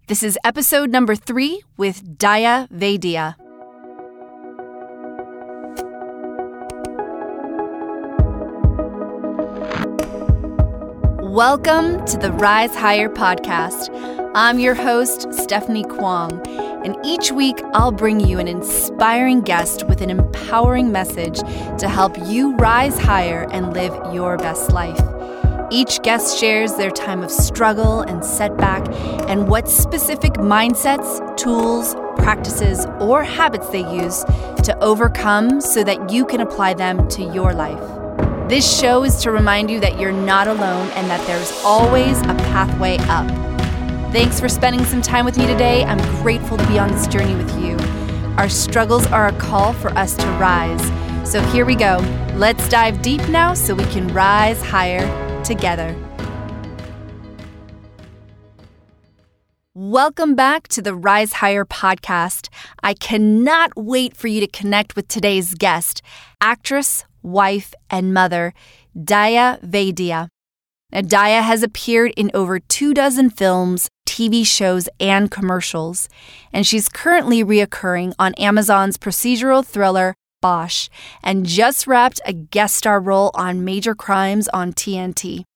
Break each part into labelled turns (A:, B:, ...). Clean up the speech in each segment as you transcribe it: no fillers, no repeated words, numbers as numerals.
A: This is episode number 3 with Daya Vaidya. Welcome to the Rise Higher podcast. I'm your host, Stephanie Kwong, and each week I'll bring you an inspiring guest with an empowering message to help you rise higher and live your best life. Each guest shares their time of struggle and setback and what specific mindsets, tools, practices, or habits they use to overcome so that you can apply them to your life. This show is to remind you that you're not alone and that there's always a pathway up. Thanks for spending some time with me today. I'm grateful to be on this journey with you. Our struggles are a call for us to rise. So here we go. Let's dive deep now so we can rise higher together. Welcome back to the Rise Higher podcast. I cannot wait for you to connect with today's guest, actress, wife, and mother, Daya Vaidya. Now, Daya has appeared in over 24 films, TV shows, and commercials, and she's currently reoccurring on Amazon's procedural thriller, Bosch, and just wrapped a guest star role on Major Crimes on TNT.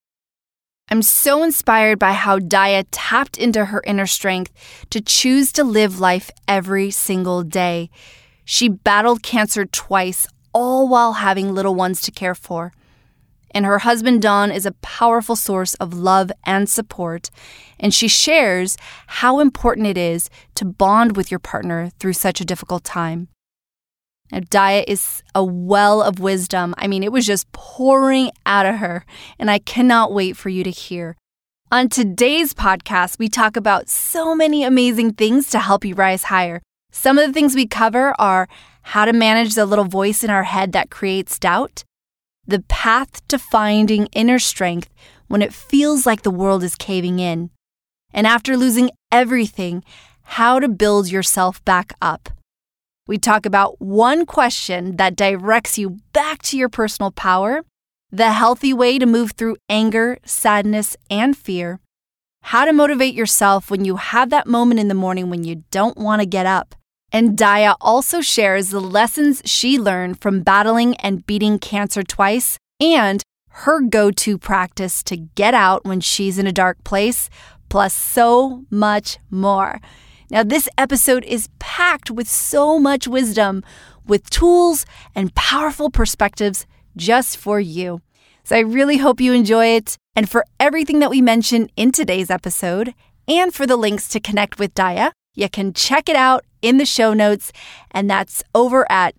A: I'm so inspired by how Daya tapped into her inner strength to choose to live life every single day. She battled cancer twice, all while having little ones to care for. And her husband, Don, is a powerful source of love and support, and she shares how important it is to bond with your partner through such a difficult time. Now, Daya is a well of wisdom. It was just pouring out of her, and I cannot wait for you to hear. On today's podcast, we talk about so many amazing things to help you rise higher. Some of the things we cover are how to manage the little voice in our head that creates doubt, the path to finding inner strength when it feels like the world is caving in, and after losing everything, how to build yourself back up. We talk about one question that directs you back to your personal power, the healthy way to move through anger, sadness, and fear, how to motivate yourself when you have that moment in the morning when you don't want to get up. And Daya also shares the lessons she learned from battling and beating cancer twice and her go-to practice to get out when she's in a dark place, plus so much more. Now, this episode is packed with so much wisdom, with tools and powerful perspectives just for you. So I really hope you enjoy it. And for everything that we mentioned in today's episode, and for the links to connect with Daya, you can check it out in the show notes. And that's over at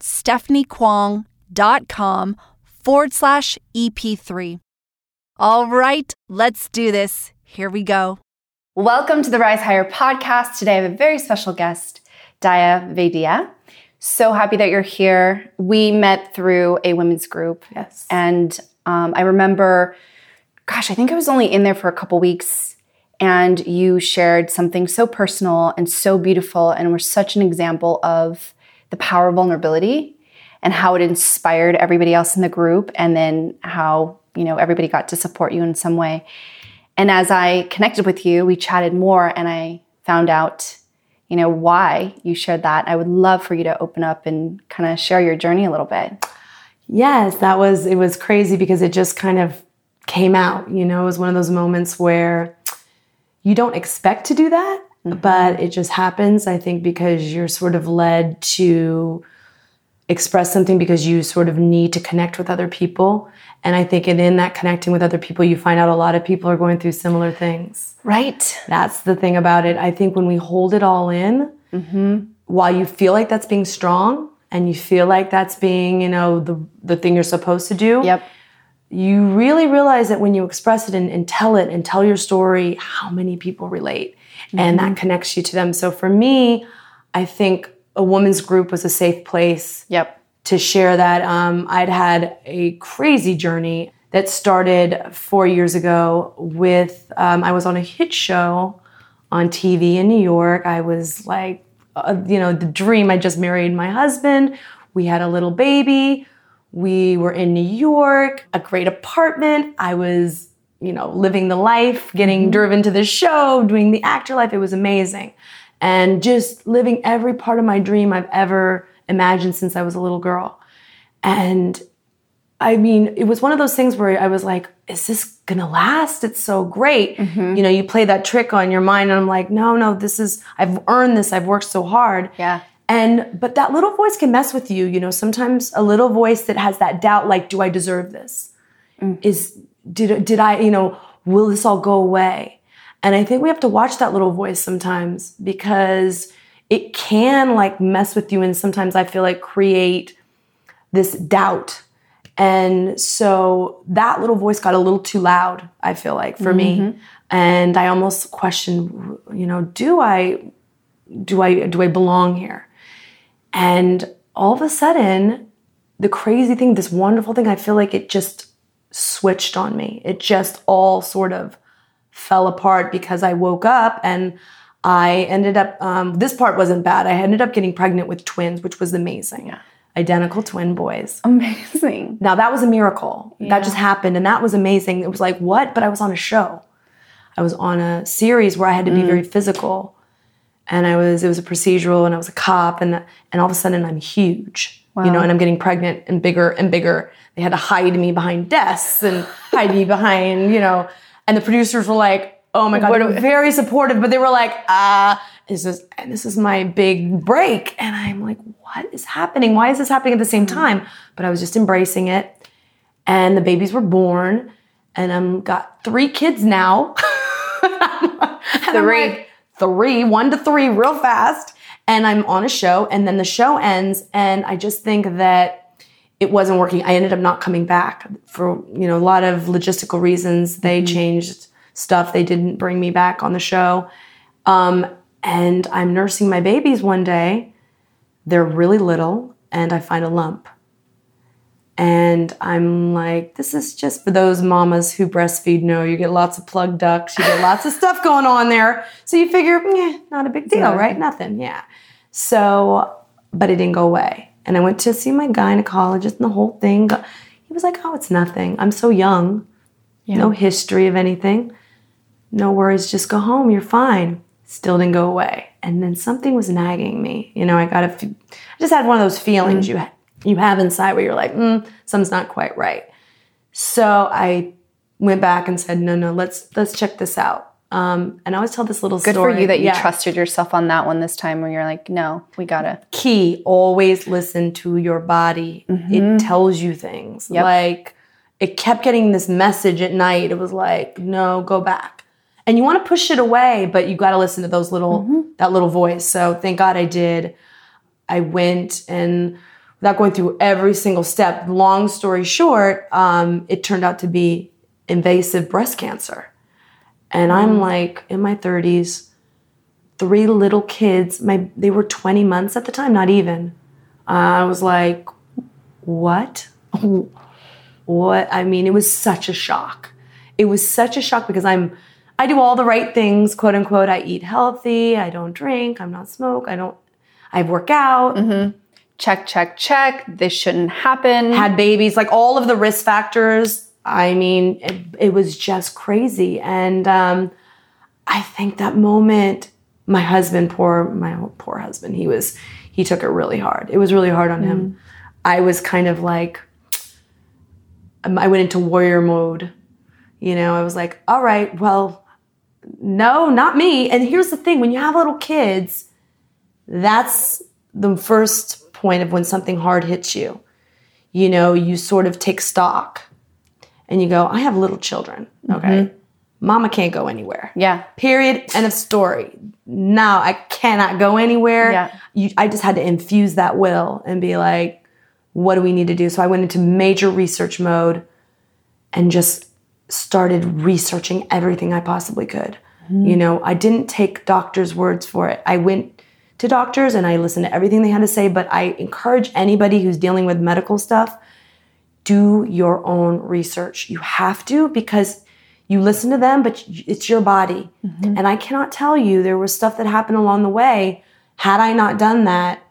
A: stephaniekwong.com/EP3. All right, let's do this. Here we go. Welcome to the Rise Higher podcast. Today I have a very special guest, Daya Vaidya. So happy that you're here. We met through a women's group.
B: Yes.
A: And I remember, I think I was only in there for a couple weeks, and you shared something so personal and so beautiful and were such an example of the power of vulnerability and how it inspired everybody else in the group, and then how, everybody got to support you in some way. And as I connected with you, we chatted more, and I found out, why you shared that. I would love for you to open up and kind of share your journey a little bit.
B: Yes, it was crazy because it just kind of came out. It was one of those moments where you don't expect to do that, but it just happens, I think, because you're sort of led to express something because you sort of need to connect with other people. And I think in that connecting with other people, you find out a lot of people are going through similar things.
A: Right.
B: That's the thing about it. I think when we hold it all in, while you feel like that's being strong and you feel like that's being, the thing you're supposed to do, you really realize that when you express it and tell it and tell your story, how many people relate. And that connects you to them. So for me, I think a women's group was a safe place to share that. I'd had a crazy journey that started 4 years ago with, I was on a hit show on TV in New York. I was like, the dream. I just married my husband. We had a little baby. We were in New York, a great apartment. I was living the life, getting driven to the show, doing the actor life. It was amazing. And just living every part of my dream I've ever imagined since I was a little girl. And I mean, it was one of those things where I was like, is this going to last? It's so great. You play that trick on your mind and I'm like, no, I've earned this. I've worked so hard.
A: Yeah.
B: But that little voice can mess with you. Sometimes a little voice that has that doubt, like, do I deserve this? Did I, will this all go away? And I think we have to watch that little voice sometimes because it can like mess with you and sometimes I feel like create this doubt. And so that little voice got a little too loud, I feel like, for me. And I almost questioned, do I belong here? And all of a sudden, the crazy thing, this wonderful thing, I feel like it just switched on me. It just all sort of fell apart because I woke up and I ended up, this part wasn't bad. I ended up getting pregnant with twins, which was amazing.
A: Yeah.
B: Identical twin boys.
A: Amazing.
B: Now that was a miracle. Yeah. That just happened and that was amazing. It was like, what? But I was on a show. I was on a series where I had to be very physical. And it was a procedural and I was a cop and all of a sudden I'm huge, and I'm getting pregnant and bigger and bigger. They had to hide me behind desks and hide me behind, and the producers were like, oh my God, they were very supportive, but they were like, this is my big break. And I'm like, what is happening? Why is this happening at the same time? But I was just embracing it. And the babies were born and I've got 3 kids now. Three, 1 to 3 real fast. And I'm on a show and then the show ends. And I just think that it wasn't working. I ended up not coming back for, a lot of logistical reasons. They changed stuff. They didn't bring me back on the show. And I'm nursing my babies one day. They're really little and I find a lump. And I'm like, this is just for those mamas who breastfeed know you get lots of plug ducts, you get lots of stuff going on there. So you figure, not a big deal, right? Nothing, yeah. So, but it didn't go away. And I went to see my gynecologist and the whole thing. He was like, oh, it's nothing. I'm so young. Yeah. No history of anything. No worries, just go home, you're fine. Still didn't go away. And then something was nagging me. I just had one of those feelings you have inside where you're like, something's not quite right. So I went back and said, no, let's check this out. And I always tell this little story.
A: Good for you that you trusted yourself on that one this time where you're like, no, we gotta.
B: Key, always listen to your body. It tells you things. Yep. Like, it kept getting this message at night. It was like, no, go back. And you want to push it away, but you got to listen to those that little voice. So thank God I did. I went and without going through every single step, long story short, it turned out to be invasive breast cancer. And I'm like in my 30s, 3 little kids, they were 20 months at the time, not even. I was like, what? What? I mean, it was such a shock. It was such a shock because I do all the right things, quote unquote. I eat healthy. I don't drink. I'm not smoke. I work out.
A: Check. This shouldn't happen.
B: Had babies, like all of the risk factors. I mean, it was just crazy. And I think that moment, my poor husband, he took it really hard. It was really hard on him. I was kind of like, I went into warrior mode. I was like, all right, well, no, not me. And here's the thing, when you have little kids, that's the first point of when something hard hits you. You sort of take stock and you go, I have little children, okay? Mama can't go anywhere.
A: Yeah.
B: Period, end of story. Now I cannot go anywhere.
A: Yeah.
B: I just had to infuse that will and be like, what do we need to do? So I went into major research mode and just started researching everything I possibly could. I didn't take doctors' words for it. I went to doctors and I listened to everything they had to say, but I encourage anybody who's dealing with medical stuff, do your own research. You have to, because you listen to them, but it's your body. And I cannot tell you, there was stuff that happened along the way. Had I not done that,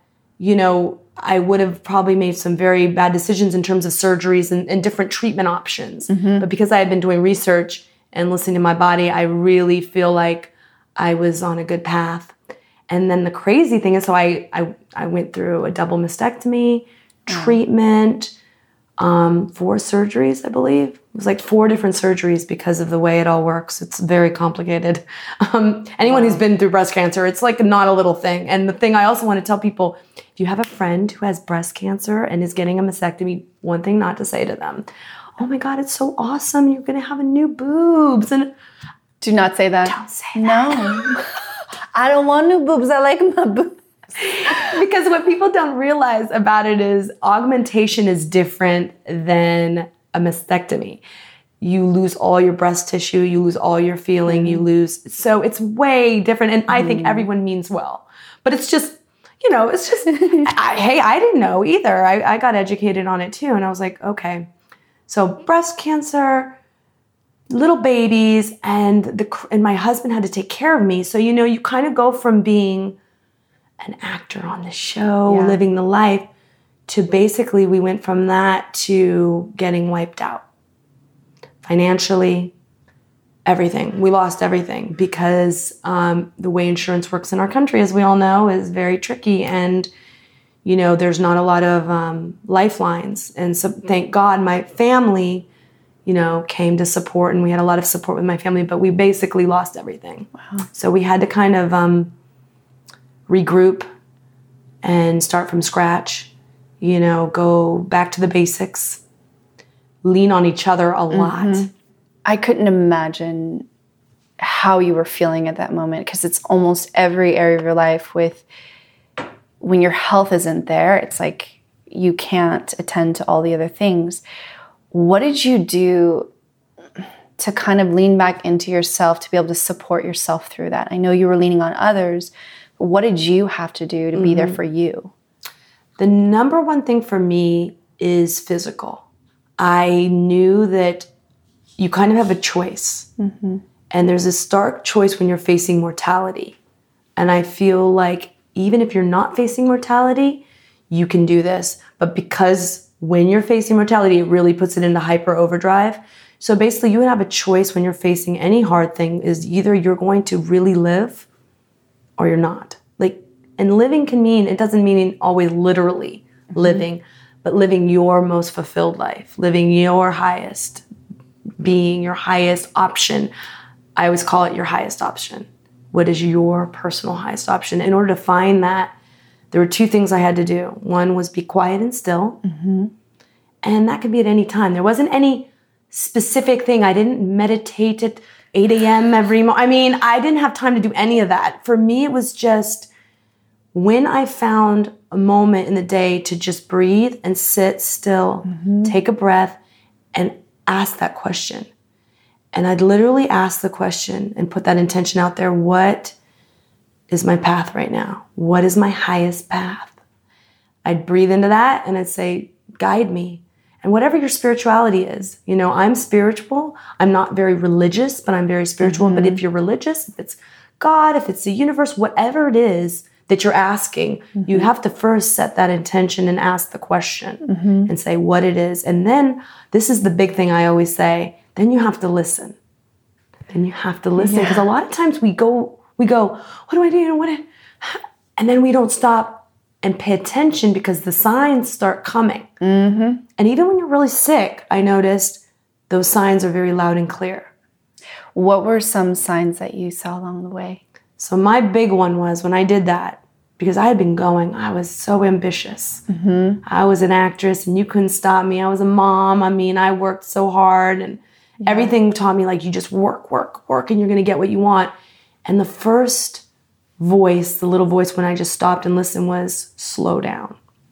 B: I would have probably made some very bad decisions in terms of surgeries and different treatment options. But because I had been doing research and listening to my body, I really feel like I was on a good path. And then the crazy thing is, so I went through a double mastectomy, treatment, 4 surgeries, I believe. It was like 4 different surgeries because of the way it all works. It's very complicated. Anyone who's been through breast cancer, it's like not a little thing. And the thing I also want to tell people, if you have a friend who has breast cancer and is getting a mastectomy, one thing not to say to them, oh my God, it's so awesome. You're going to have a new boobs. And
A: do not say that.
B: Don't say that.
A: No. I don't want new boobs. I like my boobs.
B: Because what people don't realize about it is augmentation is different than a mastectomy. You lose all your breast tissue, you lose all your feeling, so it's way different. And I think everyone means well. But it's just, hey, I didn't know either. I got educated on it too. And I was like, okay, so breast cancer, little babies, and my husband had to take care of me. So, you kind of go from being an actor on the show, living the life, to basically we went from that to getting wiped out. Financially, everything. We lost everything because the way insurance works in our country, as we all know, is very tricky. And, there's not a lot of lifelines. And so thank God my family, came to support, and we had a lot of support with my family, but we basically lost everything.
A: Wow.
B: So we had to kind of regroup and start from scratch, go back to the basics, lean on each other a lot.
A: I couldn't imagine how you were feeling at that moment, because it's almost every area of your life when your health isn't there, it's like you can't attend to all the other things. What did you do to kind of lean back into yourself to be able to support yourself through that? I know you were leaning on others. What did you have to do to be there for you?
B: The number one thing for me is physical. I knew that you kind of have a choice. And there's a stark choice when you're facing mortality. And I feel like even if you're not facing mortality, you can do this. But because when you're facing mortality, it really puts it into hyper overdrive. So basically you have a choice when you're facing any hard thing, is either you're going to really live or you're not. And living can mean, it doesn't mean always literally living, but living your most fulfilled life, living your highest being, your highest option. I always call it your highest option. What is your personal highest option? In order to find that, there were 2 things I had to do. One was be quiet and still. And that could be at any time. There wasn't any specific thing. I didn't meditate at 8 a.m. every morning. I didn't have time to do any of that. For me, it was just when I found a moment in the day to just breathe and sit still, take a breath, and ask that question. And I'd literally ask the question and put that intention out there. What is my path right now? What is my highest path? I'd breathe into that and I'd say, guide me. And whatever your spirituality is, I'm spiritual. I'm not very religious, but I'm very spiritual. But if you're religious, if it's God, if it's the universe, whatever it is that you're asking, you have to first set that intention and ask the question and say what it is. And then, this is the big thing I always say, then you have to listen. Then you have to listen. Because a lot of times we go, what do I do? And then we don't stop and pay attention because the signs start coming. And even when you're really sick, I noticed those signs are very loud and clear.
A: What were some signs that you saw along the way?
B: So my big one was when I did that, because I had been going, I was so ambitious. I was an actress and you couldn't stop me. I was a mom. I worked so hard, and everything taught me you just work, and you're going to get what you want. And the first voice, the little voice when I just stopped and listened, was slow down.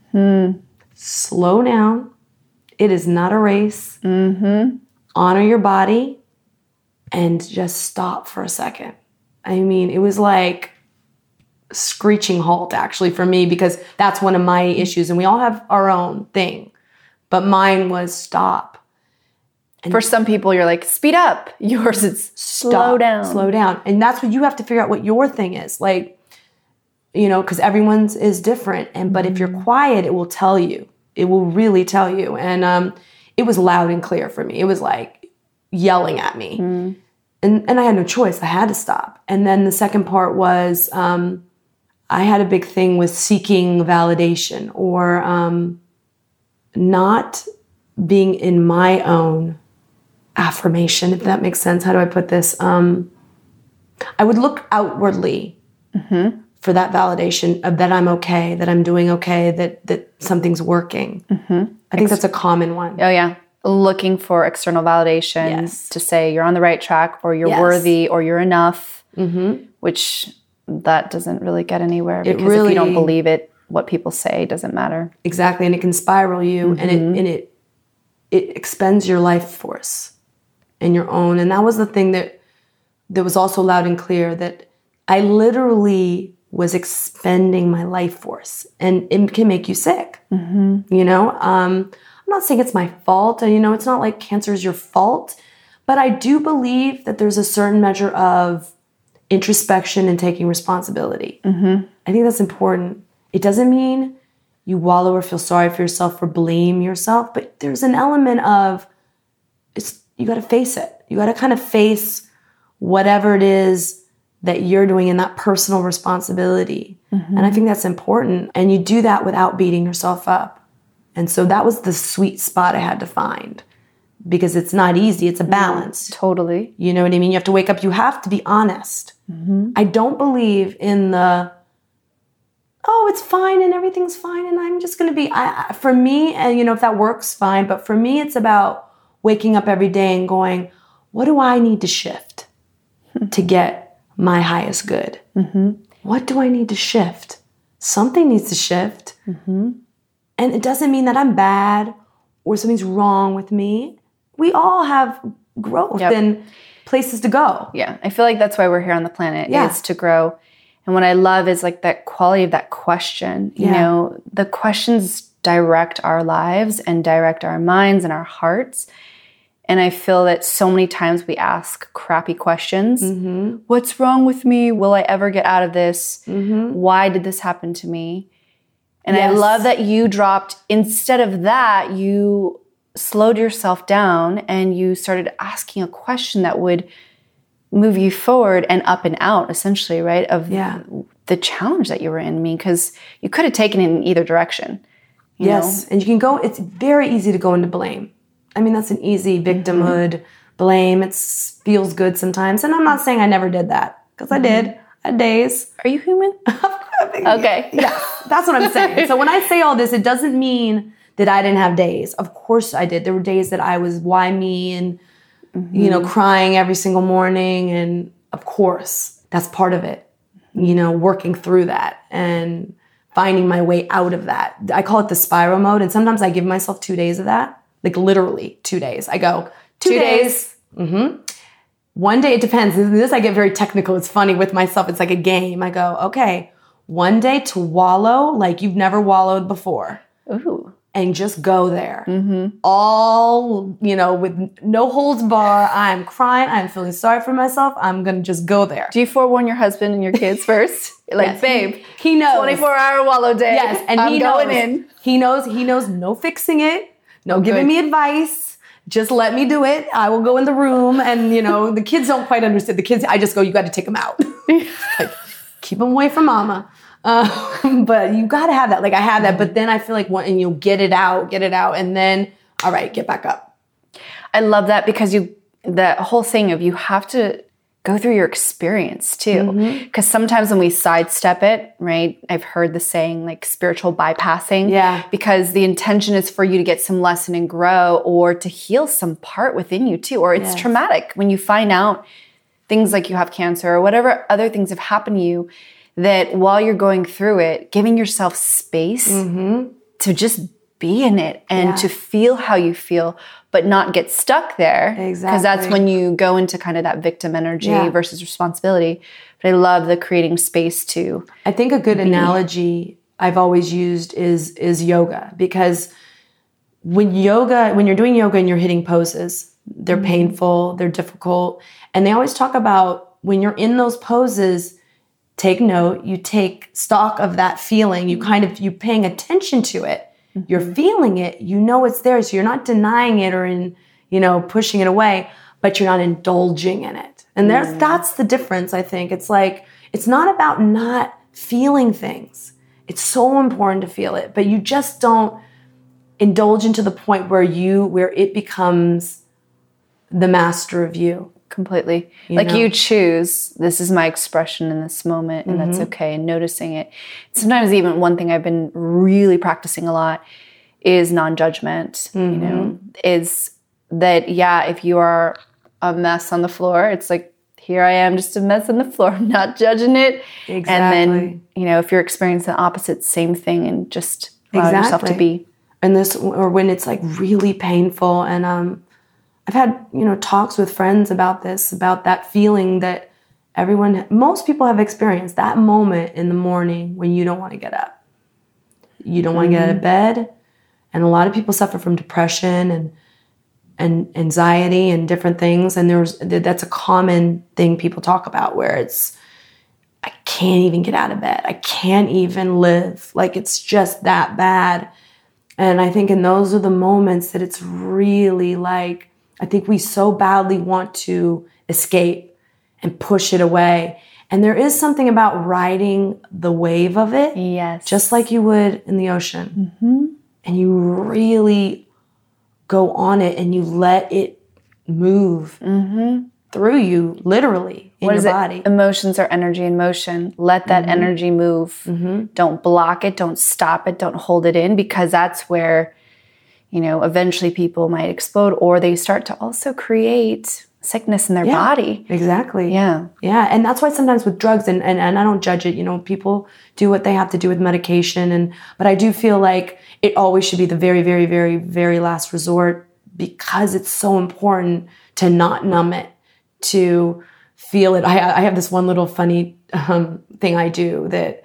B: Slow down. It is not a race. Honor your body and just stop for a second. It was like screeching halt actually for me, because that's one of my issues, and we all have our own thing, but mine was stop. And
A: for some people you're like, speed up. Yours is slow down.
B: And that's what you have to figure out, what your thing is, because everyone's is different. And but if you're quiet, it will tell you. It will really tell you. And it was loud and clear for me. It was like yelling at me. And I had no choice. I had to stop. And then the second part was I had a big thing with seeking validation or not being in my own affirmation, if that makes sense. How do I put this? I would look outwardly for that validation of that I'm okay, that I'm doing okay, that something's working. I think that's a common one.
A: Oh, yeah. Looking for external validation to say you're on the right track or you're worthy or you're enough, which that doesn't really get anywhere because if you don't believe it, what people say doesn't matter.
B: Exactly. And it can spiral you and it expends your life force and your own. And that was the thing that was also loud and clear, that I literally was expending my life force, and it can make you sick. You know, I'm not saying it's my fault. You know, it's not like cancer is your fault, but I do believe that there's a certain measure of introspection and taking responsibility. I think that's important. It doesn't mean you wallow or feel sorry for yourself or blame yourself, but there's an element of you got to face it. You got to kind of face whatever it is that you're doing in that personal responsibility. And I think that's important. And you do that without beating yourself up. And so that was the sweet spot I had to find, because it's not easy. It's a balance.
A: Totally.
B: You know what I mean? You have to wake up. You have to be honest. I don't believe in the, oh, it's fine and everything's fine and I'm just going to be, for me, and you know, if that works, fine. But for me, it's about waking up every day and going, what do I need to shift to get my highest good? What do I need to shift? Something needs to shift. And it doesn't mean that I'm bad or something's wrong with me. We all have growth and places to go.
A: Yeah. I feel like that's why we're here on the planet, is to grow. And what I love is like that quality of that question. You know, the questions direct our lives and direct our minds and our hearts. And I feel that so many times we ask crappy questions. What's wrong with me? Will I ever get out of this? Why did this happen to me? And I love that you dropped, instead of that, you slowed yourself down and you started asking a question that would move you forward and up and out, essentially, right? Of the challenge that you were in. I mean, because you could have taken it in either direction. You know?
B: And you can go, it's very easy to go into blame. I mean, that's an easy victimhood, blame. It feels good sometimes. And I'm not saying I never did that, because I did. I had days.
A: Are you human? Okay.
B: Yeah, that's what I'm saying. So when I say all this, it doesn't mean that I didn't have days. Of course I did. There were days that I was, why me? And, you know, crying every single morning. And of course, that's part of it. You know, working through that and finding my way out of that. I call it the spiral mode. And sometimes I give myself 2 days of that. Like literally 2 days. I go, 2 days. 1 day, it depends. This I get very technical. It's funny with myself. It's like a game. I go, okay, 1 day to wallow like you've never wallowed before.
A: Ooh.
B: And just go there. All, you know, with no holds bar. I'm crying. I'm feeling sorry for myself. I'm going to just go there.
A: Do you forewarn your husband and your kids first? Like, babe,
B: he knows.
A: 24-hour wallow day.
B: Yes, and
A: I'm
B: he
A: going
B: knows.
A: in.
B: He knows no fixing it. No giving me advice. Just let me do it. I will go in the room and, you know, the kids don't quite understand. The kids, I just go, you got to take them out. Like, keep them away from mama. But you got to have that. Like I have that. But then I feel like and you get it out. And then, all right, get back up.
A: I love that, because the whole thing of you have to go through your experience too. Because sometimes when we sidestep it, right? I've heard the saying like spiritual bypassing.
B: Yeah.
A: Because the intention is for you to get some lesson and grow, or to heal some part within you too. Or it's traumatic when you find out things like you have cancer or whatever other things have happened to you, that while you're going through it, giving yourself space to just be in it and to feel how you feel, but not get stuck there.
B: Exactly.
A: Because that's when you go into kind of that victim energy versus responsibility. But I love the creating space to
B: I think a good analogy I've always used is yoga, because when you're doing yoga and you're hitting poses, they're painful, they're difficult. And they always talk about when you're in those poses, take note, you take stock of that feeling, you're paying attention to it. You're feeling it, you know it's there. So you're not denying it or pushing it away, but you're not indulging in it. And that's the difference, I think. It's like, it's not about not feeling things. It's so important to feel it, but you just don't indulge into the point where it becomes the master of you.
A: Completely. You choose, this is my expression in this moment, and that's okay, and noticing it. Sometimes even one thing I've been really practicing a lot is non-judgment, is that, if you are a mess on the floor, it's like, here I am, just a mess on the floor. I'm not judging it.
B: Exactly.
A: And then, if you're experiencing the opposite, same thing, and just allow yourself to be.
B: And or when it's like really painful. And I've had, talks with friends about this, about that feeling that most people have experienced, that moment in the morning when you don't want to get up. You don't want to get out of bed. And a lot of people suffer from depression and anxiety and different things. And that's a common thing people talk about, where it's, I can't even get out of bed. I can't even live. Like, it's just that bad. And I think those are the moments that it's really like, I think we so badly want to escape and push it away. And there is something about riding the wave of it.
A: Yes.
B: Just like you would in the ocean. And you really go on it and you let it move through you, literally, in your body.
A: Emotions are energy in motion. Let that energy move. Don't block it. Don't stop it. Don't hold it in, because that's where, eventually people might explode, or they start to also create sickness in their body.
B: Exactly.
A: Yeah.
B: Yeah. And that's why sometimes with drugs, and I don't judge it, people do what they have to do with medication. But I do feel like it always should be the very, very, very, very last resort, because it's so important to not numb it, to feel it. I have this one little funny thing I do that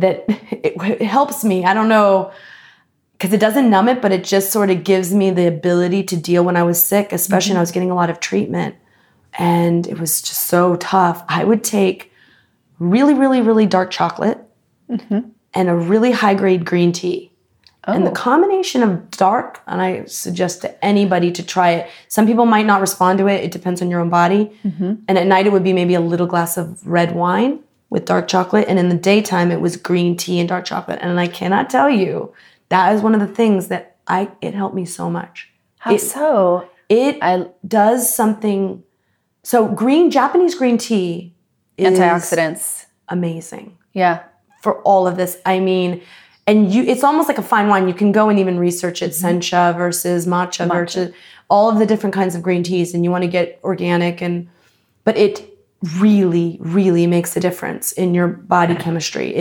B: it helps me. I don't know, because it doesn't numb it, but it just sort of gives me the ability to deal when I was sick, especially when I was getting a lot of treatment. And it was just so tough. I would take really, really, really dark chocolate and a really high-grade green tea. Oh. And the combination of dark, and I suggest to anybody to try it. Some people might not respond to it. It depends on your own body. And at night, it would be maybe a little glass of red wine with dark chocolate. And in the daytime, it was green tea and dark chocolate. And I cannot tell you, that is one of the things that it helped me so much.
A: How so?
B: It does something. So Japanese green tea is
A: antioxidants.
B: Amazing.
A: Yeah.
B: For all of this. I mean, and it's almost like a fine wine. You can go and even research it, sencha versus matcha versus all of the different kinds of green teas, and you want to get organic, but it really, really makes a difference in your body chemistry.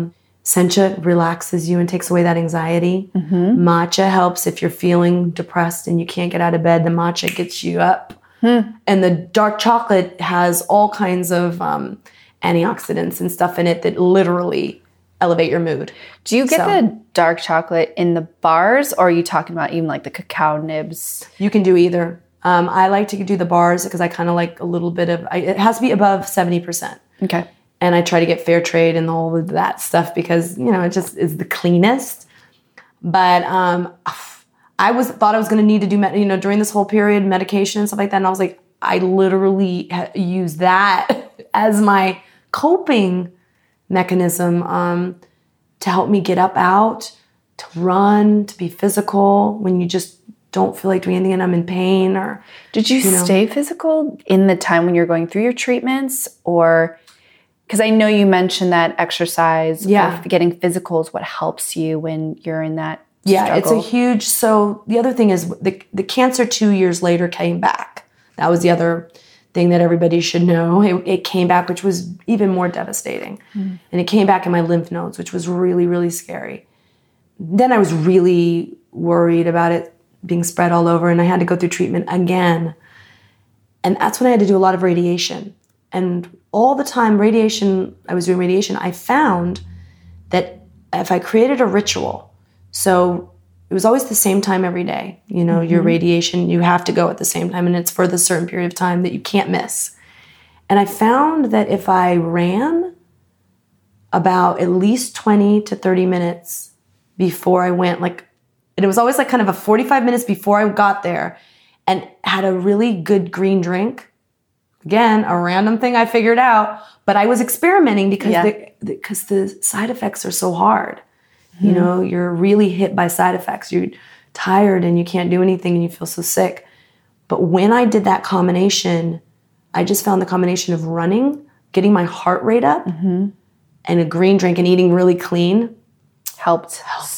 B: Sencha relaxes you and takes away that anxiety. Matcha helps if you're feeling depressed and you can't get out of bed. The matcha gets you up. And the dark chocolate has all kinds of antioxidants and stuff in it that literally elevate your mood.
A: Do you get the dark chocolate in the bars, or are you talking about even like the cacao nibs?
B: You can do either. I like to do the bars because I kind of like a little bit of, it has to be above 70%.
A: Okay.
B: And I try to get fair trade and all of that stuff because, it just is the cleanest. But I thought I was going to need to do, during this whole period, medication and stuff like that. And I was like, I literally use that as my coping mechanism to help me get out, to run, to be physical when you just don't feel like doing anything and I'm in pain. Or
A: did you stay physical in the time when you're going through your treatments? Or, because I know you mentioned that exercise, or getting physical is what helps you when you're in that struggle.
B: It's a huge, so the other thing is the cancer 2 years later came back. That was the other thing that everybody should know. It came back, which was even more devastating. And it came back in my lymph nodes, which was really, really scary. Then I was really worried about it being spread all over, and I had to go through treatment again. And that's when I had to do a lot of radiation. And all the time I was doing radiation, I found that if I created a ritual, so it was always the same time every day. Your radiation, you have to go at the same time, and it's for the certain period of time that you can't miss. And I found that if I ran about at least 20 to 30 minutes before I went, and it was always kind of a 45 minutes before I got there, and had a really good green drink, Again, a random thing I figured out, but I was experimenting because the side effects are so hard. You know, you're really hit by side effects. You're tired and you can't do anything and you feel so sick. But when I did that combination, I just found the combination of running, getting my heart rate up, and a green drink and eating really clean helped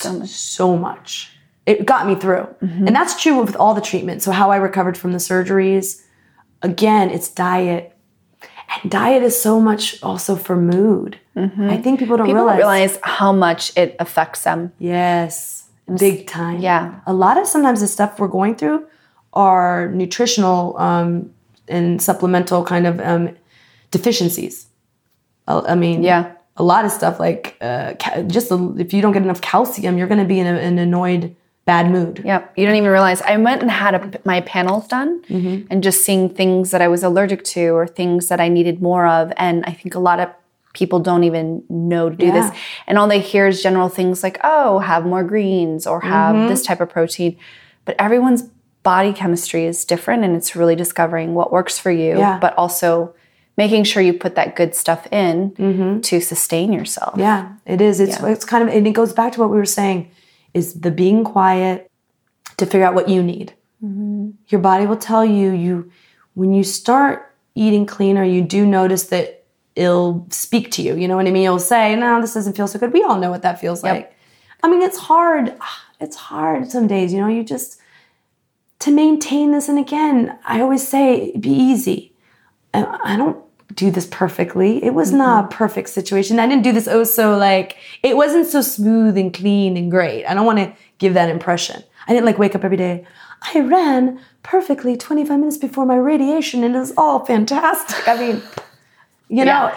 B: so much. It got me through. And that's true with all the treatment. So how I recovered from the surgeries, again, it's diet. And diet is so much also for mood. I think people don't realize
A: how much it affects them.
B: Yes, big time.
A: Yeah.
B: A lot of sometimes the stuff we're going through are nutritional and supplemental kind of deficiencies. I mean, a lot of stuff like if you don't get enough calcium, you're going to be in an annoyed, bad mood.
A: Yeah, you don't even realize. I went and had my panels done and just seeing things that I was allergic to or things that I needed more of. And I think a lot of people don't even know to do this. And all they hear is general things like, oh, have more greens or have this type of protein. But everyone's body chemistry is different, and it's really discovering what works for you, but also making sure you put that good stuff in to sustain yourself.
B: Yeah, it is. It's kind of, and it goes back to what we were saying, is the being quiet to figure out what you need. Your body will tell you, when you start eating cleaner, you do notice that it'll speak to you. You know what I mean? It'll say, no, this doesn't feel so good. We all know what that feels like. I mean, it's hard. It's hard some days, you know, you just, to maintain this. And again, I always say, be easy. And I don't do this perfectly. It was not a perfect situation. I didn't do this it wasn't so smooth and clean and great. I don't want to give that impression. I didn't wake up every day. I ran perfectly 25 minutes before my radiation and it was all fantastic. I mean, you know,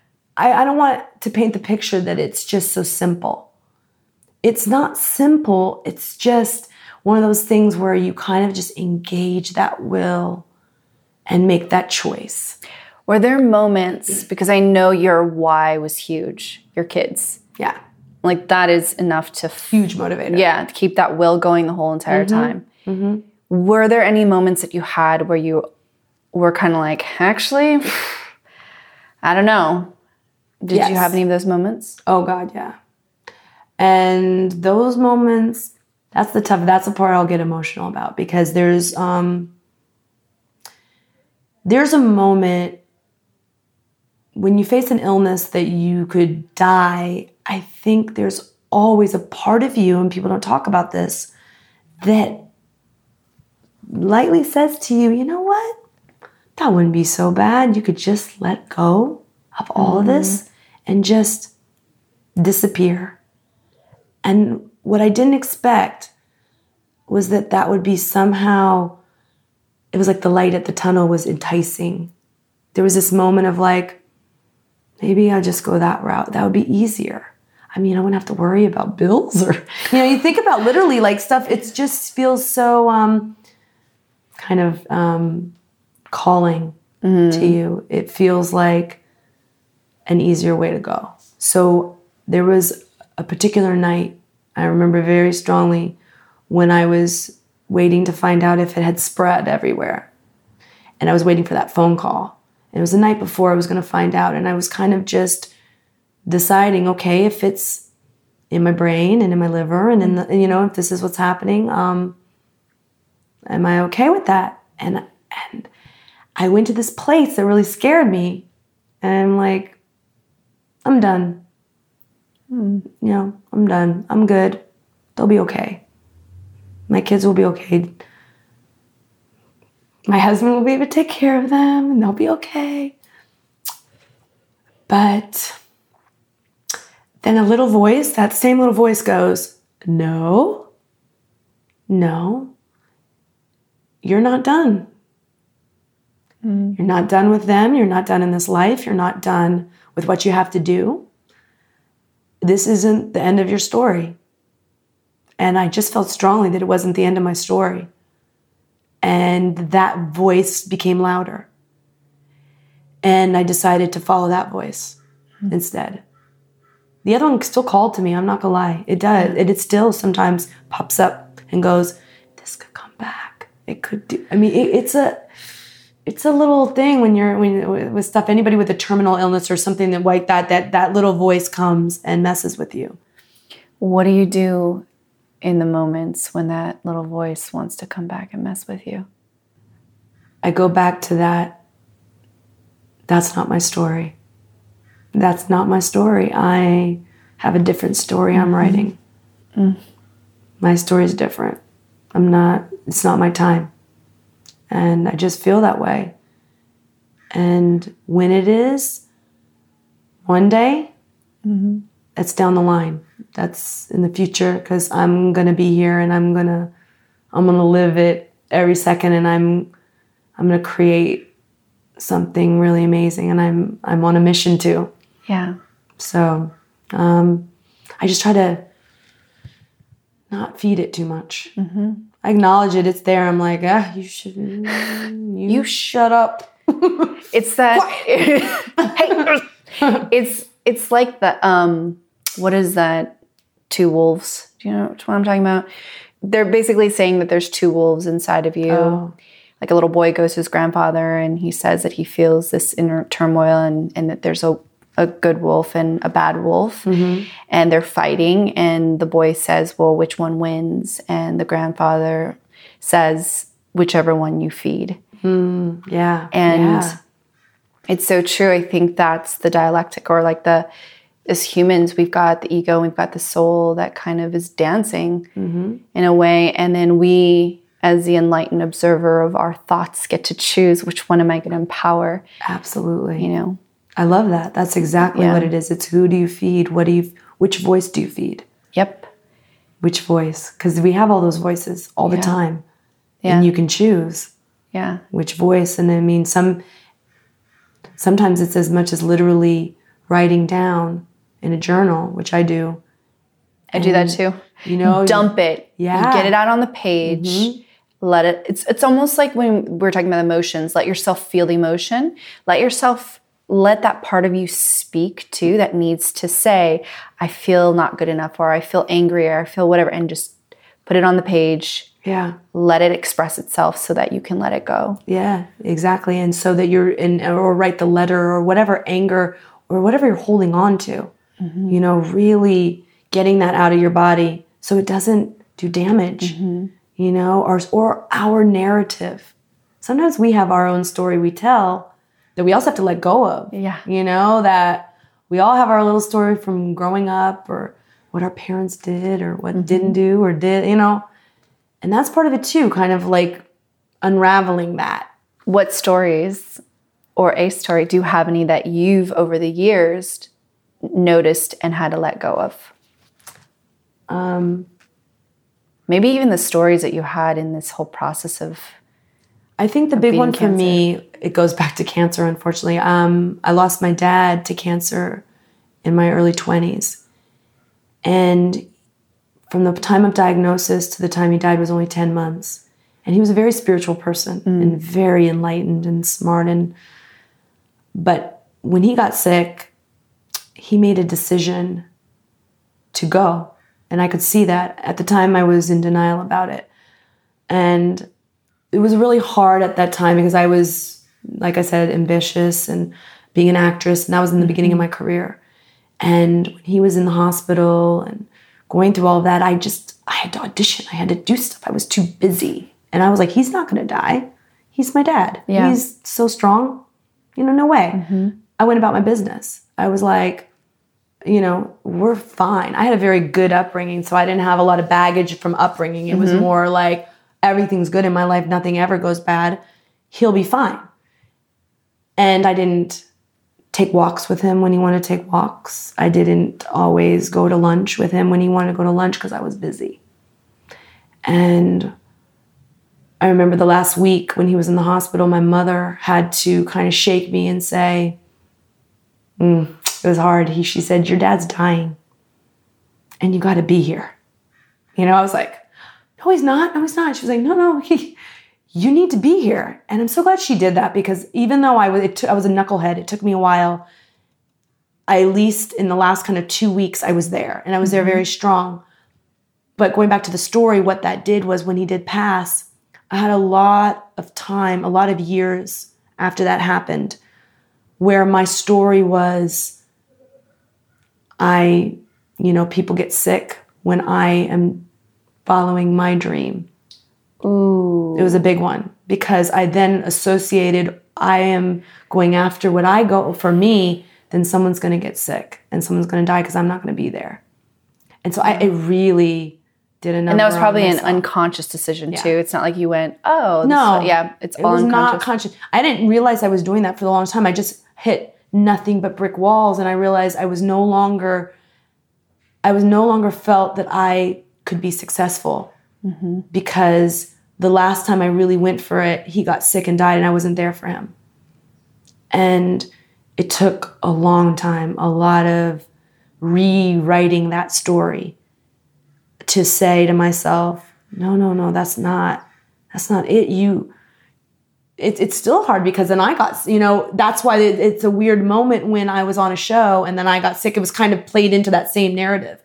B: I don't want to paint the picture that it's just so simple. It's not simple. It's just one of those things where you kind of just engage that will and make that choice.
A: Were there moments, because I know your why was huge, your kids.
B: Yeah.
A: That is enough to...
B: Huge motivator.
A: Yeah, to keep that will going the whole entire time. Were there any moments that you had where you were kind of actually, I don't know. Did you have any of those moments?
B: Oh, God, yeah. And those moments, that's the part I'll get emotional about, because there's a moment when you face an illness that you could die. I think there's always a part of you, and people don't talk about this, that lightly says to you, you know what? That wouldn't be so bad. You could just let go of all of this and just disappear. And what I didn't expect was that would be somehow, it was like the light at the tunnel was enticing. There was this moment of maybe I'll just go that route. That would be easier. I mean, I wouldn't have to worry about bills or, you think about literally stuff. It just feels so kind of calling to you. It feels like an easier way to go. So there was a particular night, I remember very strongly, when I was waiting to find out if it had spread everywhere. And I was waiting for that phone call. It was the night before I was going to find out. And I was kind of just deciding, okay, if it's in my brain and in my liver and if this is what's happening, am I okay with that? And I went to this place that really scared me. And I'm like, I'm done. I'm done. I'm good. They'll be okay. My kids will be okay. My husband will be able to take care of them and they'll be okay. But then a little voice, that same little voice goes, no, you're not done. You're not done with them. You're not done in this life. You're not done with what you have to do. This isn't the end of your story. And I just felt strongly that it wasn't the end of my story. And that voice became louder. And I decided to follow that voice instead. The other one still called to me, I'm not gonna lie. It does. It still sometimes pops up and goes, this could come back. It could do. I mean, it it's a little thing when with stuff, anybody with a terminal illness or something that like that little voice comes and messes with you.
A: What do you do in the moments when that little voice wants to come back and mess with you?
B: I go back to that. That's not my story. That's not my story. I have a different story I'm writing. My story is different. It's not my time. And I just feel that way. And when it is, one day, that's down the line. That's in the future, because I'm gonna be here and I'm gonna live it every second, and I'm gonna create something really amazing, and I'm on a mission too.
A: Yeah.
B: So I just try to not feed it too much. I acknowledge it. It's there. I'm like, you should. You shut up.
A: It's that. Hey, it's like the what is that? Two wolves. Do you know what I'm talking about? They're basically saying that there's two wolves inside of you.
B: Oh.
A: Like a little boy goes to his grandfather and he says that he feels this inner turmoil and that there's a good wolf and a bad wolf, and they're fighting, and the boy says, well, which one wins? And the grandfather says, whichever one you feed.
B: Yeah.
A: And it's so true. I think that's the dialectic, or like as humans, we've got the ego, we've got the soul that kind of is dancing in a way. And then we, as the enlightened observer of our thoughts, get to choose which one am I going to empower.
B: Absolutely.
A: You know?
B: I love that. That's exactly what it is. It's who do you feed? Which voice do you feed?
A: Yep.
B: Which voice? Because we have all those voices all the time.
A: Yeah.
B: And you can choose which voice. And I mean, sometimes it's as much as literally writing down in a journal, which I do.
A: I do that too.
B: You know,
A: dump it.
B: Yeah.
A: You get it out on the page. Let it. It's almost like when we're talking about emotions. Let yourself feel the emotion. Let that part of you speak too, that needs to say, I feel not good enough, or I feel angry, or I feel whatever, and just put it on the page.
B: Yeah.
A: Let it express itself so that you can let it go.
B: Yeah, exactly. And so that you're or write the letter, or whatever anger or whatever you're holding on to, you know, really getting that out of your body so it doesn't do damage, you know, or our narrative. Sometimes we have our own story we tell that we also have to let go of.
A: Yeah.
B: You know, that we all have our little story from growing up, or what our parents did, or what didn't do, or did, you know. And that's part of it too, kind of like unraveling that.
A: What stories, or a story, do you have any that you've over the years noticed and had to let go of? Maybe even the stories that you had in this whole process of
B: I think the big one for
A: cancer.
B: me, it goes back to cancer, unfortunately. I lost my dad to cancer in my early 20s. And from the time of diagnosis to the time he died was only 10 months. And he was a very spiritual person and very enlightened and smart. But when he got sick, he made a decision to go. And I could see that. At the time, I was in denial about it. And it was really hard at that time because I was, like I said, ambitious and being an actress, and that was in the beginning of my career. And when he was in the hospital and going through all of that, I had to audition. I had to do stuff. I was too busy. And I was like, he's not going to die. He's my dad.
A: Yeah.
B: He's so strong. You know, no way. I went about my business. I was like, you know, we're fine. I had a very good upbringing, so I didn't have a lot of baggage from upbringing. It was more like, everything's good in my life. Nothing ever goes bad. He'll be fine. And I didn't take walks with him when he wanted to take walks. I didn't always go to lunch with him when he wanted to go to lunch because I was busy. And I remember the last week when he was in the hospital, my mother had to kind of shake me and say, it was hard. She said, your dad's dying and you got to be here. You know, I was like, no, he's not. No, he's not. She was like, no, you need to be here. And I'm so glad she did that, because even though I was a knucklehead, it took me a while. At least in the last kind of 2 weeks, I was there, and I was there very strong. But going back to the story, what that did was when he did pass, I had a lot of time, a lot of years after that happened, where my story was, people get sick when I am following my dream.
A: Ooh.
B: It was a big one because I then associated, I am going after what I go for me, then someone's going to get sick and someone's going to die because I'm not going to be there. And so it really did a number.
A: And that was probably an unconscious decision too. It's not like you went, oh,
B: no,
A: it's all unconscious.
B: Not conscious. I didn't realize I was doing that for the longest time. I just hit nothing but brick walls, and I realized I was no longer felt that I could be successful because the last time I really went for it, he got sick and died, and I wasn't there for him. And it took a long time, a lot of rewriting that story to say to myself, no, that's not it. It's still hard because then I got, that's why it's a weird moment when I was on a show and then I got sick. It was kind of played into that same narrative.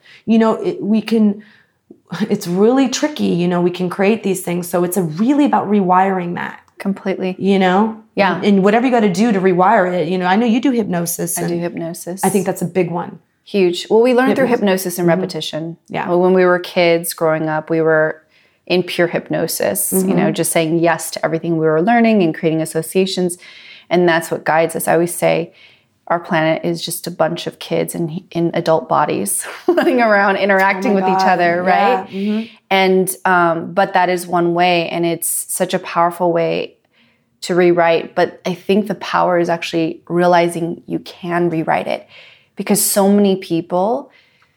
B: It's really tricky, we can create these things. So it's really about rewiring that.
A: Completely.
B: Yeah. And whatever you got to do to rewire it, I know you do hypnosis.
A: I do hypnosis.
B: I think that's a big one.
A: Huge. Well, we learned through hypnosis and repetition.
B: Yeah.
A: Well, when we were kids growing up, we were in pure hypnosis, just saying yes to everything we were learning and creating associations. And that's what guides us. I always say our planet is just a bunch of kids in adult bodies running around, interacting with each other, right?
B: Mm-hmm.
A: And, but that is one way, and it's such a powerful way to rewrite. But I think the power is actually realizing you can rewrite it, because so many people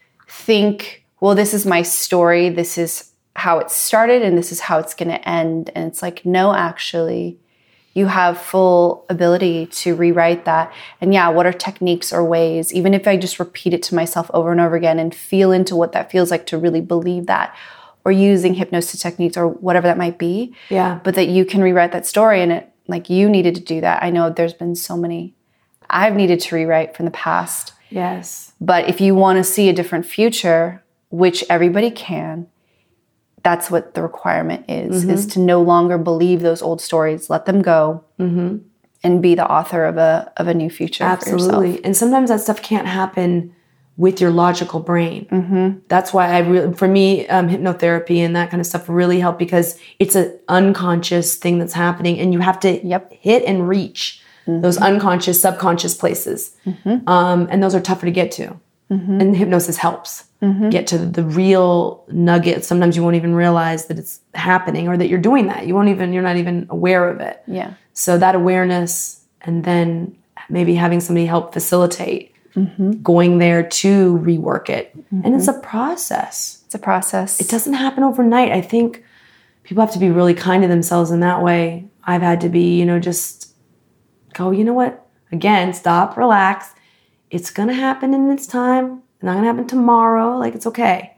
A: think, well, this is my story, this is how it started, and this is how it's going to end. And it's like, no, actually, you have full ability to rewrite that. And yeah, what are techniques or ways, even if I just repeat it to myself over and over again and feel into what that feels like to really believe that, or using hypnosis techniques or whatever that might be.
B: Yeah.
A: But that you can rewrite that story, and it, like, you needed to do that. I know there's been so many I've needed to rewrite from the past.
B: Yes.
A: But if you want to see a different future, which everybody can, that's what the requirement is to no longer believe those old stories, let them go, and be the author of a new future.
B: Absolutely.
A: For yourself.
B: And sometimes that stuff can't happen with your logical brain. That's why for me, hypnotherapy and that kind of stuff really help, because it's an unconscious thing that's happening, and you have to hit and reach those unconscious, subconscious places. And those are tougher to get to. And hypnosis helps get to the real nugget. Sometimes you won't even realize that it's happening or that you're doing that. You're not even aware of it.
A: Yeah.
B: So that awareness, and then maybe having somebody help facilitate going there to rework it. And it's a process.
A: It's a process.
B: It doesn't happen overnight. I think people have to be really kind to themselves in that way. I've had to be, just go, you know what? Again, stop, relax. It's going to happen in its time. It's not going to happen tomorrow. Like, it's okay.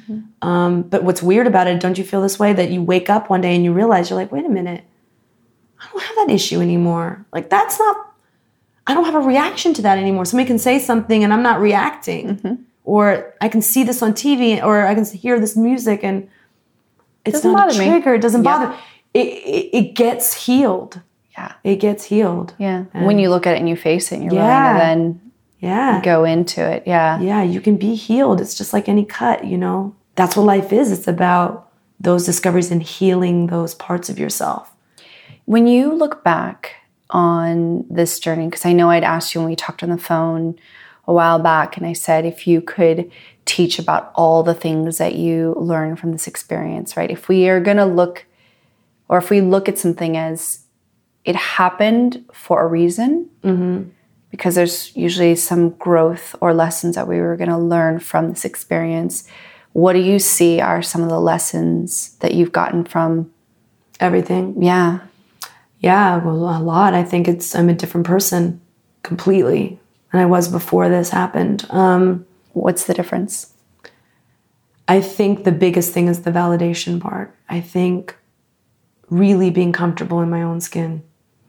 B: But what's weird about it, don't you feel this way? That you wake up one day and you realize, you're like, wait a minute. I don't have that issue anymore. Like, I don't have a reaction to that anymore. Somebody can say something and I'm not reacting. Or I can see this on TV, or I can hear this music and it's not a trigger. It doesn't bother me. It gets healed.
A: Yeah.
B: It gets healed.
A: Yeah. When you look at it and you face it and you're willing to then go into it. Yeah.
B: Yeah, you can be healed. It's just like any cut, That's what life is. It's about those discoveries and healing those parts of yourself.
A: When you look back on this journey, because I know I'd asked you when we talked on the phone a while back, and I said if you could teach about all the things that you learned from this experience, right? If we are going to look, or if we look at something as it happened for a reason, because there's usually some growth or lessons that we were going to learn from this experience, what do you see are some of the lessons that you've gotten from
B: everything?
A: Yeah.
B: Yeah, well, a lot. I think I'm a different person completely than I was before this happened.
A: What's the difference?
B: I think the biggest thing is the validation part. I think really being comfortable in my own skin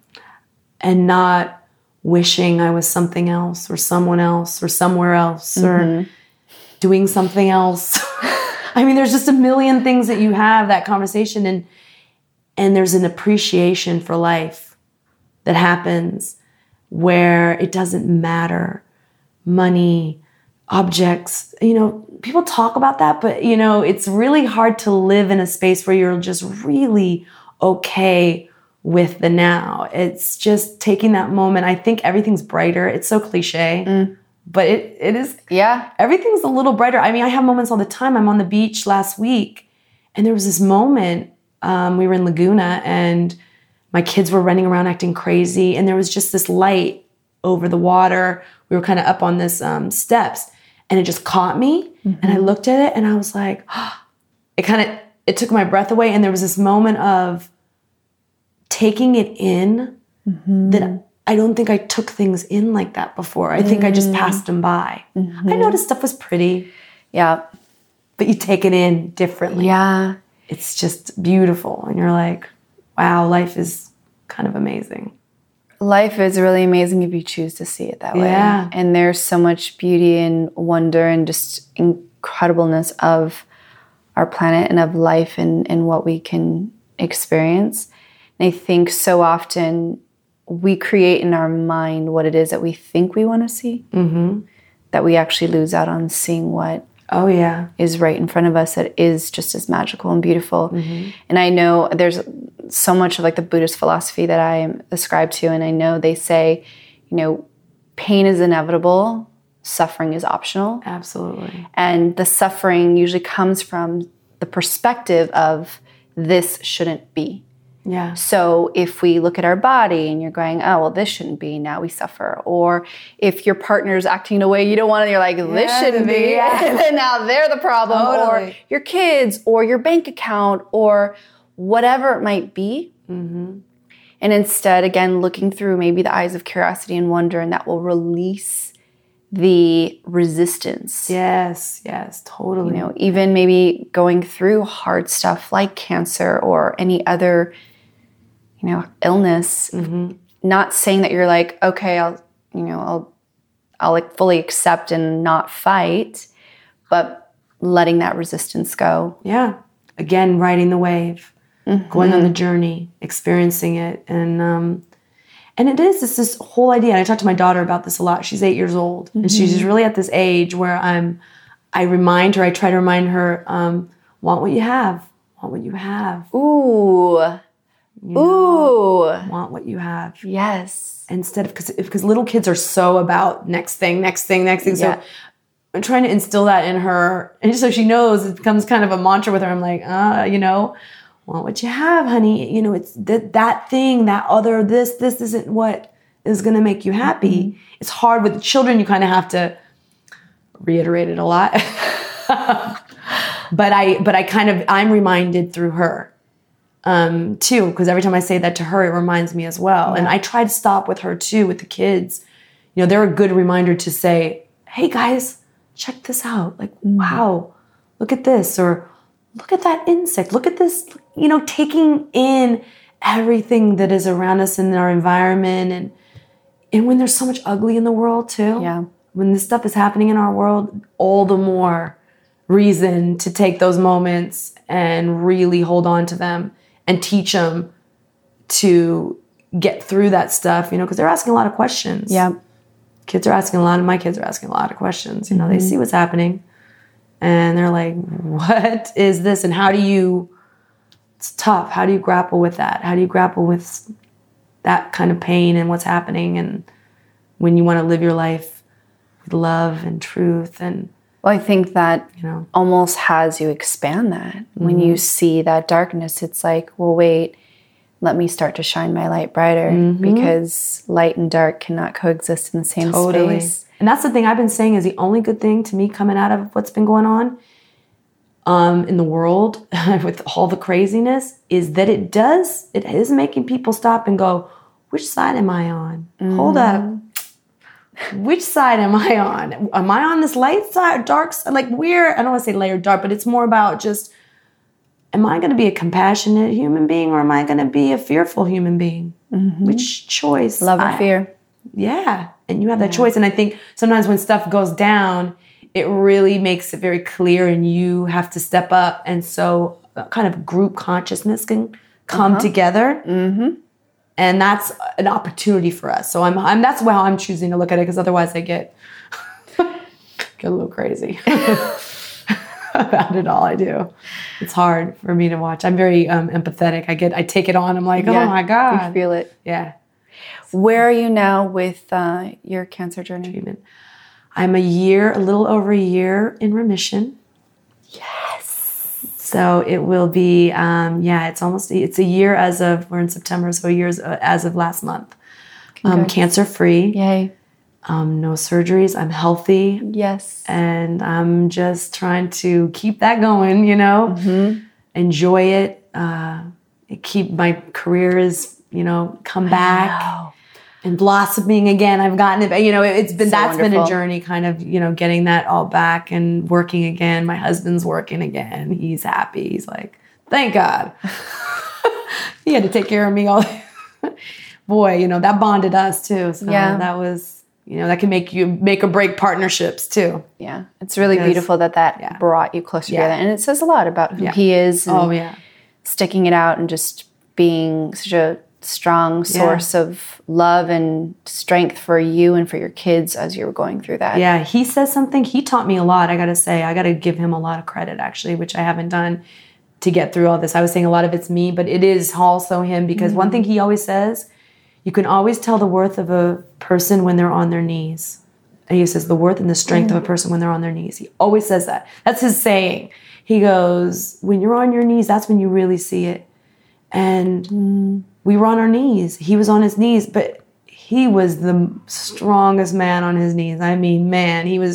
B: and not wishing I was something else or someone else or somewhere else or doing something else. I mean, there's just a million things that you have that conversation, and there's an appreciation for life that happens where it doesn't matter. Money, objects, people talk about that, but it's really hard to live in a space where you're just really okay with the now. It's just taking that moment. I think everything's brighter. It's so cliche, but it is.
A: Yeah.
B: Everything's a little brighter. I mean, I have moments all the time. I'm on the beach last week and there was this moment, we were in Laguna and my kids were running around acting crazy and there was just this light over the water. We were kind of up on this steps and it just caught me and I looked at it and I was like, it took my breath away. And there was this moment of taking it in that I don't think I took things in like that before. I think I just passed them by. I noticed stuff was pretty.
A: Yeah.
B: But you take it in differently.
A: Yeah.
B: It's just beautiful. And you're like, wow, life is kind of amazing.
A: Life is really amazing if you choose to see it that way.
B: Yeah.
A: And there's so much beauty and wonder and just incredibleness of our planet and of life and what we can experience. And I think so often we create in our mind what it is that we think we want to see, that we actually lose out on seeing what is right in front of us that is just as magical and beautiful. And I know there's so much of like the Buddhist philosophy that I am ascribed to, and I know they say, pain is inevitable, suffering is optional.
B: Absolutely.
A: And the suffering usually comes from the perspective of this shouldn't be.
B: Yeah.
A: So if we look at our body and you're going, oh, well, this shouldn't be, now we suffer. Or if your partner's acting in a way you don't want to, you're like, this shouldn't be. And then now they're the problem.
B: Totally.
A: Or your kids or your bank account or whatever it might be. And instead, again, looking through maybe the eyes of curiosity and wonder, and that will release the resistance.
B: Yes, totally.
A: Even maybe going through hard stuff like cancer or any other illness, not saying that you're like, okay, I'll like fully accept and not fight, but letting that resistance go.
B: Yeah. Again, riding the wave, going on the journey, experiencing it. And it's this whole idea. And I talk to my daughter about this a lot. She's 8 years old and she's really at this age where I try to remind her, want what you have, want what you have.
A: Ooh.
B: Want what you have.
A: Yes.
B: Instead of, because little kids are so about next thing.
A: Yeah.
B: So I'm trying to instill that in her. And so she knows, it becomes kind of a mantra with her. I'm like, want what you have, honey. It's that thing, that other, this isn't what is going to make you happy. It's hard with children. You kind of have to reiterate it a lot. But I'm reminded through her. Too, because every time I say that to her, it reminds me as well. And I try to stop with her too, with the kids. They're a good reminder to say, hey guys, check this out. Like, wow, look at this, or look at that insect. Look at this, taking in everything that is around us in our environment. And when there's so much ugly in the world too, when this stuff is happening in our world, all the more reason to take those moments and really hold on to them and teach them to get through that stuff, because they're asking a lot of questions. Yeah. My kids are asking a lot of questions. They see what's happening and they're like, what is this? And it's tough. How do you grapple with that? How do you grapple with that kind of pain and what's happening? And when you want to live your life with love and truth and,
A: well, I think that almost has you expand that. When you see that darkness, it's like, well, wait, let me start to shine my light brighter because light and dark cannot coexist in the same space.
B: And that's the thing I've been saying is the only good thing to me coming out of what's been going on in the world with all the craziness is that it is making people stop and go, which side am I on? Hold up. Which side am I on? Am I on this light side, dark side? Like I don't want to say layered dark, but it's more about just, am I going to be a compassionate human being or am I going to be a fearful human being? Which choice?
A: Love or fear.
B: Yeah. And you have that choice. And I think sometimes when stuff goes down, it really makes it very clear and you have to step up. And so kind of group consciousness can come together. And that's an opportunity for us. So that's how I'm choosing to look at it, because otherwise I get a little crazy about it all I do. It's hard for me to watch. I'm very empathetic. I take it on. I'm like, oh my God.
C: You feel it.
B: Yeah.
C: Where are you now with your cancer journey?
B: Treatment. I'm a little over a year in remission.
C: Yes.
B: So it will be, it's a year we're in September, so a year as of last month. Cancer-free.
C: Yay.
B: No surgeries. I'm healthy.
C: Yes.
B: And I'm just trying to keep that going, enjoy it, keep my career come back and blossoming again. I've gotten it, that's been a journey, kind of, getting that all back and working again. My husband's working again. He's happy. He's like, thank God. He had to take care of me all. Boy, that bonded us too. So that was, that can make or break partnerships too.
C: Yeah. It's really beautiful that brought you closer together. And it says a lot about who he is. And sticking it out and just being such a strong source of love and strength for you and for your kids as you were going through that.
B: Yeah. He says something. He taught me a lot. I got to say, I got to give him a lot of credit, actually, which I haven't done to get through all this. I was saying a lot of it's me, but it is also him, because one thing he always says, you can always tell the worth of a person when they're on their knees. And he says the worth and the strength of a person when they're on their knees. He always says that. That's his saying. He goes, when you're on your knees, that's when you really see it. And we were on our knees. He was on his knees, but he was the strongest man on his knees. I mean, man, he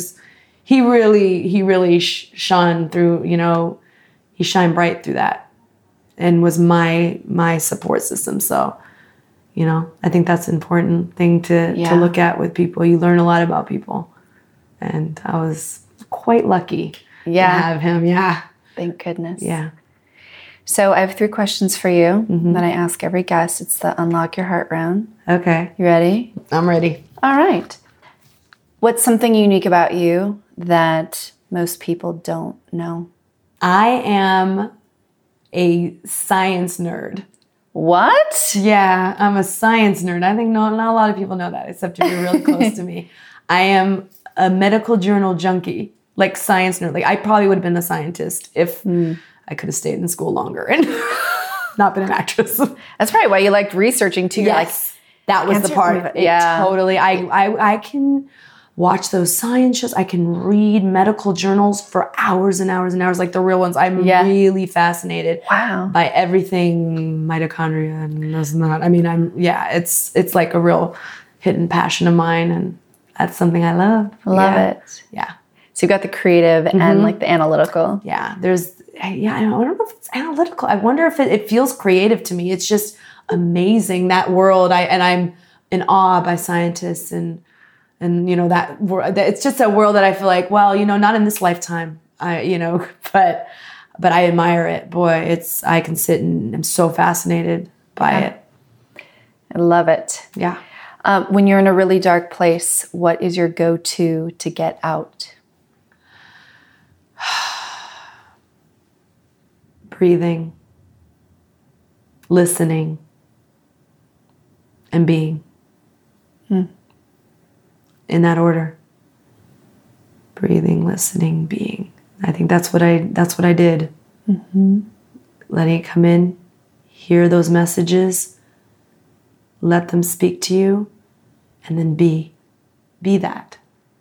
B: really shone through, he shined bright through that and was my support system. So, I think that's an important thing to look at with people. You learn a lot about people. And I was quite lucky to have him. Yeah.
C: Thank goodness.
B: Yeah.
C: So I have 3 questions for you that I ask every guest. It's the Unlock Your Heart round.
B: Okay.
C: You ready?
B: I'm ready.
C: All right. What's something unique about you that most people don't know?
B: I am a science nerd.
C: What?
B: Yeah, I'm a science nerd. I think not a lot of people know that, except if you're really close to me. I am a medical journal junkie, like science nerd. Like I probably would have been a scientist if I could have stayed in school longer and not been an actress.
C: That's probably why you liked researching too.
B: Yes, that was the part. Totally. I can watch those science shows. I can read medical journals for hours and hours and hours, like the real ones. I'm really fascinated by everything mitochondria and this and that. I mean, it's like a real hidden passion of mine, and that's something I love.
C: Love it.
B: Yeah.
C: So you got the creative and like the analytical.
B: Yeah. I don't know if it's analytical. I wonder if it feels creative to me. It's just amazing, that world. I'm in awe by scientists and that it's just a world that I feel like, well, not in this lifetime, but I admire it. Boy, I can sit and I'm so fascinated by it.
C: I love it.
B: Yeah.
C: When you're in a really dark place, what is your go-to to get out?
B: Breathing, listening, and being. In that order. Breathing, listening, being. I think that's what I did. Letting it come in, hear those messages, let them speak to you, and then be that.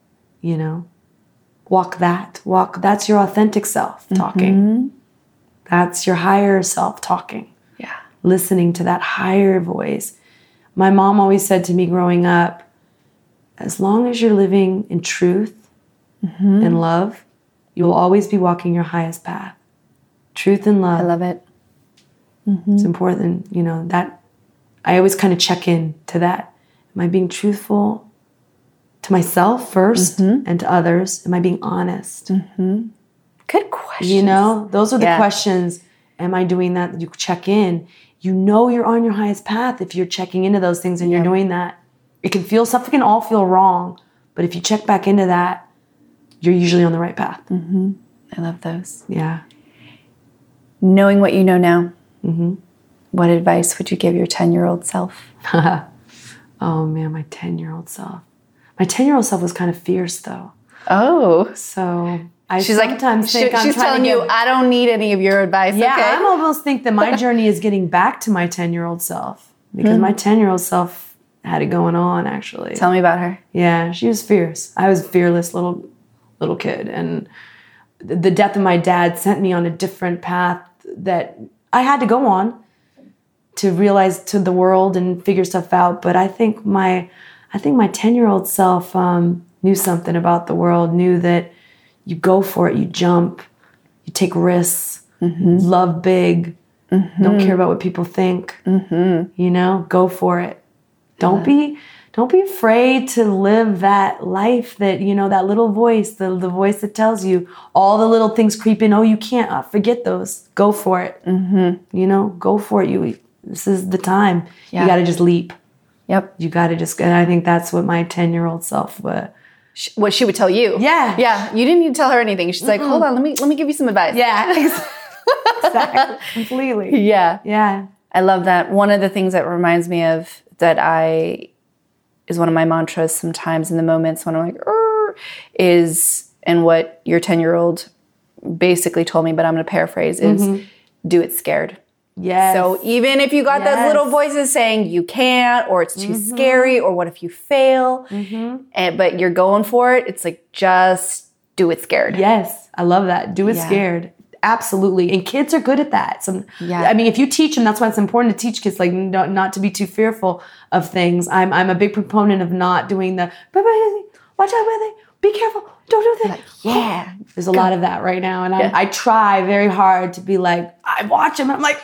B: Walk that. That's your authentic self talking. That's your higher self talking.
C: Yeah.
B: Listening to that higher voice. My mom always said to me growing up, as long as you're living in truth and love, you will always be walking your highest path. Truth and love.
C: I love it.
B: It's important, that I always kind of check in to that. Am I being truthful to myself first and to others? Am I being honest?
C: Good question.
B: Those are the questions. Am I doing that? You check in. You're on your highest path if you're checking into those things and you're doing that. Something can all feel wrong, but if you check back into that, you're usually on the right path.
C: I love those.
B: Yeah.
C: Knowing what you know now, What advice would you give your 10-year-old self?
B: Oh man, my 10-year-old self. My 10-year-old self was kind of fierce though.
C: Oh.
B: So
C: she's telling you, I don't need any of your advice.
B: Yeah,
C: okay.
B: I almost think that my journey is getting back to my 10-year-old self because my 10-year-old self had it going on actually.
C: Tell me about her.
B: Yeah, she was fierce. I was a fearless little kid, and the death of my dad sent me on a different path that I had to go on to realize to the world and figure stuff out. But I think my 10-year-old self knew something about the world, knew that you go for it, you jump, you take risks, love big, don't care about what people think, go for it. Don't be afraid to live that life that, that little voice, the voice that tells you all the little things creep in. Oh, you can't, forget those. Go for it. Go for it. This is the time. Yeah. You got to just leap.
C: Yep.
B: You got to and I think that's what my 10-year-old self would.
C: What she would tell you.
B: Yeah.
C: Yeah. You didn't need to tell her anything. She's like, hold on, let me give you some advice.
B: Yeah. Exactly. Completely.
C: Yeah.
B: Yeah.
C: I love that. One of the things that reminds me of that is one of my mantras sometimes in the moments when I'm like, is, and what your 10-year-old basically told me, but I'm going to paraphrase, is do it scared.
B: Yes.
C: So even if you got those little voices saying you can't, or it's too scary, or what if you fail, but you're going for it, it's like, just do it scared.
B: Yes. I love that. Do it scared. Absolutely. And kids are good at that. I mean, if you teach them, that's why it's important to teach kids, like not to be too fearful of things. I'm a big proponent of not doing the, watch out, be careful, don't do that.
C: Yeah.
B: There's a lot of that right now. And I try very hard to be like, I watch them. I'm like,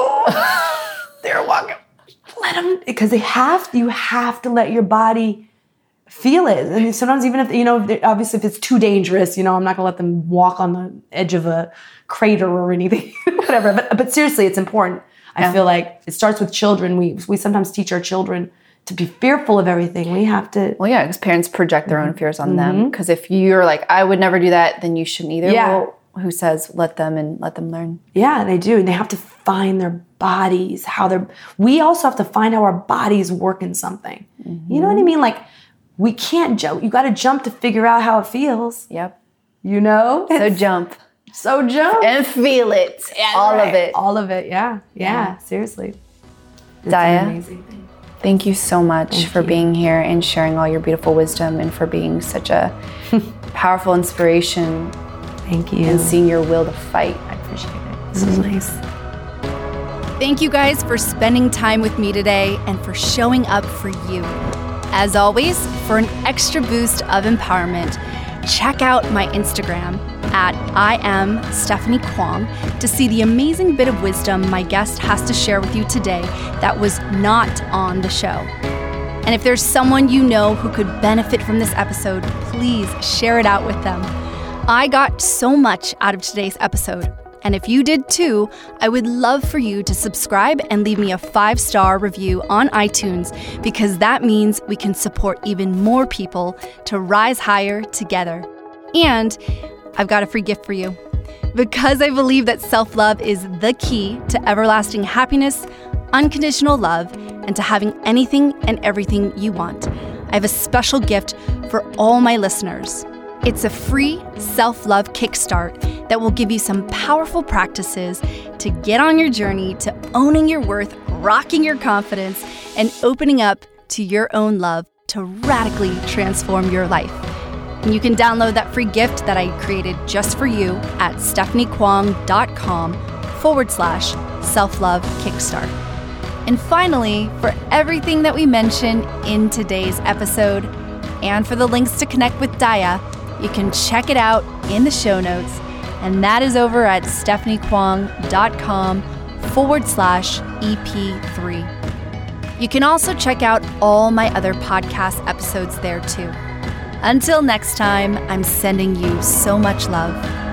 B: oh, they're walking. Let them, because you have to let your body feel it. And sometimes even if, obviously if it's too dangerous, I'm not gonna let them walk on the edge of a crater or anything, whatever. But seriously, it's important. I feel like it starts with children. We sometimes teach our children to be fearful of everything. We have to.
C: Well, yeah, because parents project their own fears on them. Because if you're like, I would never do that, then you shouldn't either.
B: Yeah.
C: Well, who says let them learn?
B: Yeah, they do. And they have to find their bodies, we also have to find how our bodies work in something. You know what I mean? Like, we can't jump. You got to jump to figure out how it feels.
C: Yep.
B: So
C: jump.
B: So jump.
C: And feel it. Yeah, all of it.
B: All of it, yeah. Yeah, seriously. It's
C: Daya,
B: an amazing thing.
C: Thank you so much for being here and sharing all your beautiful wisdom, and for being such a powerful inspiration.
B: Thank you.
C: And seeing your will to fight. I appreciate it.
B: This was nice.
A: Thank you guys for spending time with me today and for showing up for you. As always, for an extra boost of empowerment, check out my Instagram at @IamStephanieKwong to see the amazing bit of wisdom my guest has to share with you today that was not on the show. And if there's someone you know who could benefit from this episode, please share it out with them. I got so much out of today's episode. And if you did too, I would love for you to subscribe and leave me a 5-star review on iTunes, because that means we can support even more people to rise higher together. And I've got a free gift for you. Because I believe that self-love is the key to everlasting happiness, unconditional love, and to having anything and everything you want, I have a special gift for all my listeners. It's a free self-love kickstart that will give you some powerful practices to get on your journey to owning your worth, rocking your confidence, and opening up to your own love to radically transform your life. And you can download that free gift that I created just for you at stephaniekwong.com/self-love kickstart. And finally, for everything that we mentioned in today's episode, and for the links to connect with Daya, you can check it out in the show notes, and that is over at stephaniekwong.com/EP3. You can also check out all my other podcast episodes there too. Until next time, I'm sending you so much love.